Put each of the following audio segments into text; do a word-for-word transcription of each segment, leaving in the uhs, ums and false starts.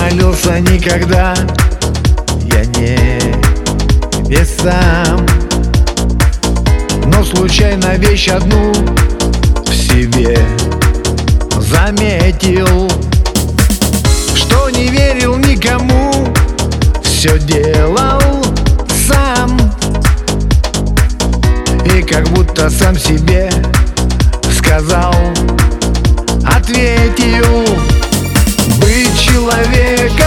молился никогда я не сам, но случайно вещь одну в себе заметил, что не верил никому, все делал сам. И как будто сам себе сказал, ответил: быть человеком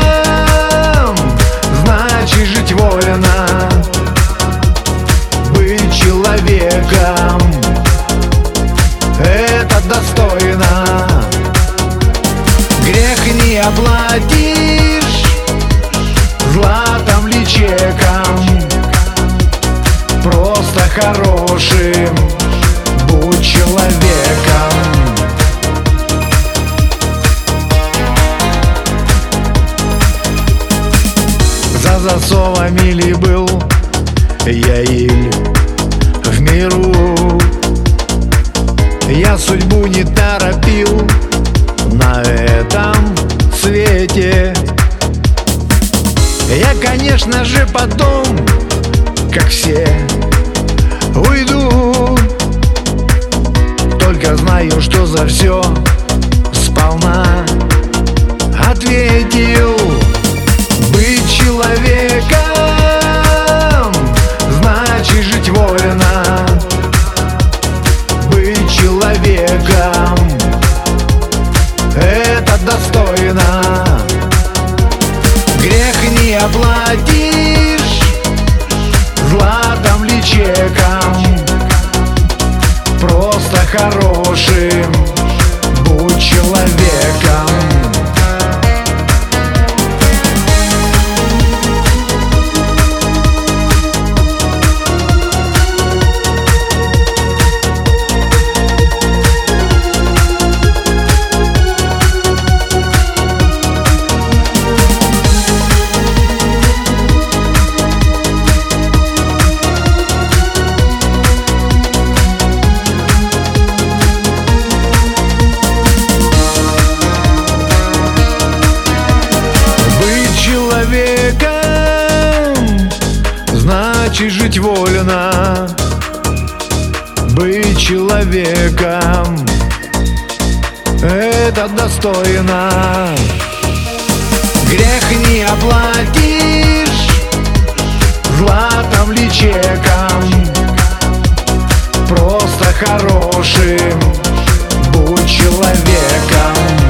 значит жить вольно. Быть человеком — это достойно. Грех не оплатишь златом ли чеком, просто хорошим будь человеком. За засовами ли был я иль в миру, я судьбу не торопил на этом свете. Я, конечно же, потом, как все, уйду, только знаю, что за все сполна ответил. Быть человеком значит жить вольно. Быть человеком — это достойно. Грех не оплатишь златом ли чеком, просто хорошим будь человеком. Человеком значит жить вольно. Быть человеком — это достойно. Грех не оплатишь златом ли чеком, просто хорошим будь человеком.